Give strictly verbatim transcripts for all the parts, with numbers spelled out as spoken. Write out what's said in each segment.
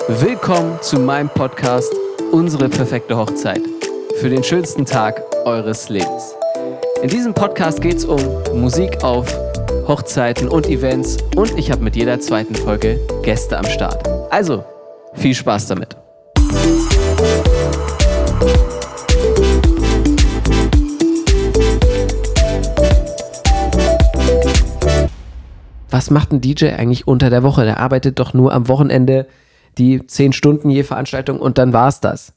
Willkommen zu meinem Podcast Unsere perfekte Hochzeit für den schönsten Tag eures Lebens. In diesem Podcast geht es um Musik auf Hochzeiten und Events und ich habe mit jeder zweiten Folge Gäste am Start. Also, viel Spaß damit. Was macht ein D J eigentlich unter der Woche? Der arbeitet doch nur am Wochenende die zehn Stunden je Veranstaltung und dann war's das.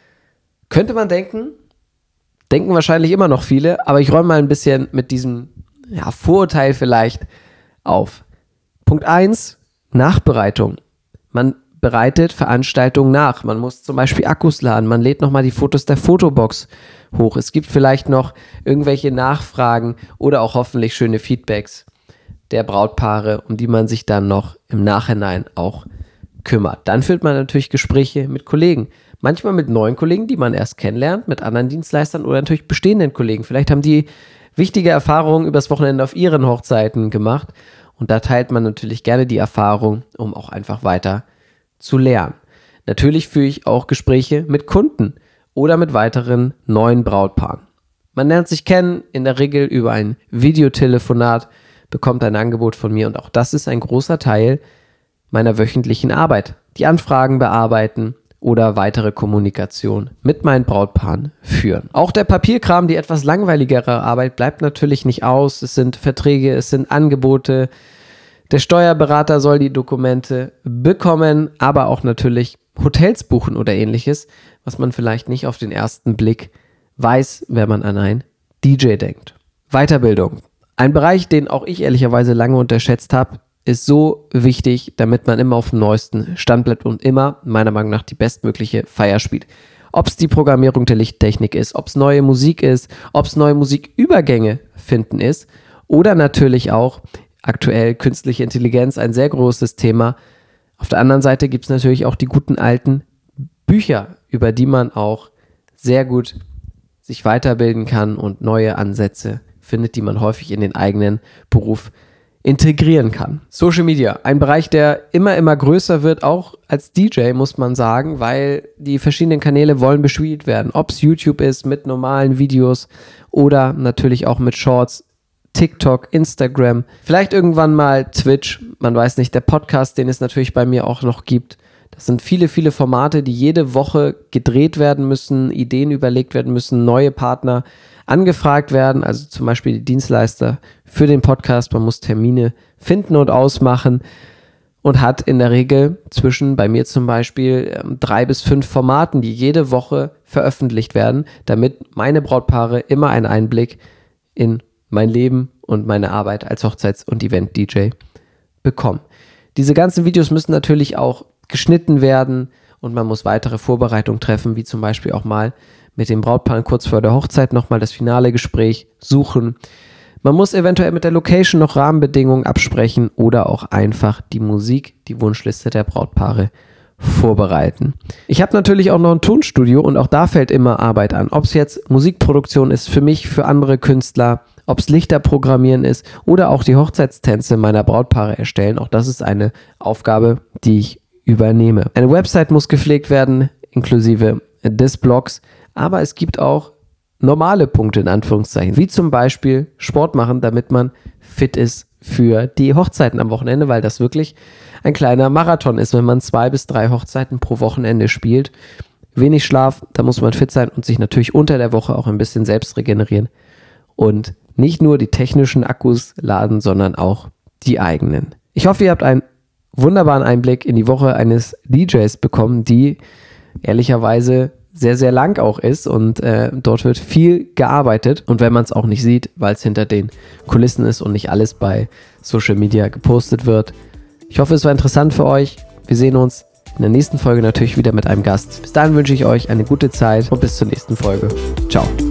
Könnte man denken, denken wahrscheinlich immer noch viele, aber ich räume mal ein bisschen mit diesem ja, Vorurteil vielleicht auf. Punkt eins, Nachbereitung. Man bereitet Veranstaltungen nach. Man muss zum Beispiel Akkus laden, man lädt nochmal die Fotos der Fotobox hoch. Es gibt vielleicht noch irgendwelche Nachfragen oder auch hoffentlich schöne Feedbacks der Brautpaare, um die man sich dann noch im Nachhinein auch kümmert. Dann führt man natürlich Gespräche mit Kollegen. Manchmal mit neuen Kollegen, die man erst kennenlernt, mit anderen Dienstleistern oder natürlich bestehenden Kollegen. Vielleicht haben die wichtige Erfahrungen übers Wochenende auf ihren Hochzeiten gemacht und da teilt man natürlich gerne die Erfahrung, um auch einfach weiter zu lernen. Natürlich führe ich auch Gespräche mit Kunden oder mit weiteren neuen Brautpaaren. Man lernt sich kennen, in der Regel über ein Videotelefonat, bekommt ein Angebot von mir und auch das ist ein großer Teil meiner wöchentlichen Arbeit. Die Anfragen bearbeiten oder weitere Kommunikation mit meinen Brautpaaren führen. Auch der Papierkram, die etwas langweiligere Arbeit, bleibt natürlich nicht aus. Es sind Verträge, es sind Angebote. Der Steuerberater soll die Dokumente bekommen, aber auch natürlich Hotels buchen oder ähnliches, was man vielleicht nicht auf den ersten Blick weiß, wenn man an ein D J denkt. Weiterbildung. Ein Bereich, den auch ich ehrlicherweise lange unterschätzt habe, ist so wichtig, damit man immer auf dem neuesten Stand bleibt und immer, meiner Meinung nach, die bestmögliche Feier spielt. Ob es die Programmierung der Lichttechnik ist, ob es neue Musik ist, ob es neue Musikübergänge finden ist oder natürlich auch aktuell künstliche Intelligenz, ein sehr großes Thema. Auf der anderen Seite gibt es natürlich auch die guten alten Bücher, über die man auch sehr gut sich weiterbilden kann und neue Ansätze findet, die man häufig in den eigenen Beruf integrieren kann. Social Media, ein Bereich, der immer, immer größer wird, auch als D J, muss man sagen, weil die verschiedenen Kanäle wollen bespielt werden. Ob es YouTube ist mit normalen Videos oder natürlich auch mit Shorts, TikTok, Instagram, vielleicht irgendwann mal Twitch, man weiß nicht, der Podcast, den es natürlich bei mir auch noch gibt. Das sind viele, viele Formate, die jede Woche gedreht werden müssen, Ideen überlegt werden müssen, neue Partner angefragt werden, also zum Beispiel die Dienstleister für den Podcast. Man muss Termine finden und ausmachen und hat in der Regel zwischen, bei mir zum Beispiel, drei bis fünf Formaten, die jede Woche veröffentlicht werden, damit meine Brautpaare immer einen Einblick in mein Leben und meine Arbeit als Hochzeits- und Event-D J bekommen. Diese ganzen Videos müssen natürlich auch geschnitten werden und man muss weitere Vorbereitungen treffen, wie zum Beispiel auch mal mit dem Brautpaar kurz vor der Hochzeit nochmal das finale Gespräch suchen. Man muss eventuell mit der Location noch Rahmenbedingungen absprechen oder auch einfach die Musik, die Wunschliste der Brautpaare vorbereiten. Ich habe natürlich auch noch ein Tonstudio und auch da fällt immer Arbeit an. Ob es jetzt Musikproduktion ist für mich, für andere Künstler, ob es Lichter programmieren ist oder auch die Hochzeitstänze meiner Brautpaare erstellen. Auch das ist eine Aufgabe, die ich übernehme. Eine Website muss gepflegt werden, inklusive des Blogs, aber es gibt auch normale Punkte in Anführungszeichen, wie zum Beispiel Sport machen, damit man fit ist für die Hochzeiten am Wochenende, weil das wirklich ein kleiner Marathon ist, wenn man zwei bis drei Hochzeiten pro Wochenende spielt. Wenig Schlaf, da muss man fit sein und sich natürlich unter der Woche auch ein bisschen selbst regenerieren und nicht nur die technischen Akkus laden, sondern auch die eigenen. Ich hoffe, ihr habt einen wunderbaren Einblick in die Woche eines D Js bekommen, die ehrlicherweise sehr, sehr lang auch ist und äh, dort wird viel gearbeitet und wenn man es auch nicht sieht, weil es hinter den Kulissen ist und nicht alles bei Social Media gepostet wird. Ich hoffe, es war interessant für euch. Wir sehen uns in der nächsten Folge natürlich wieder mit einem Gast. Bis dahin wünsche ich euch eine gute Zeit und bis zur nächsten Folge. Ciao.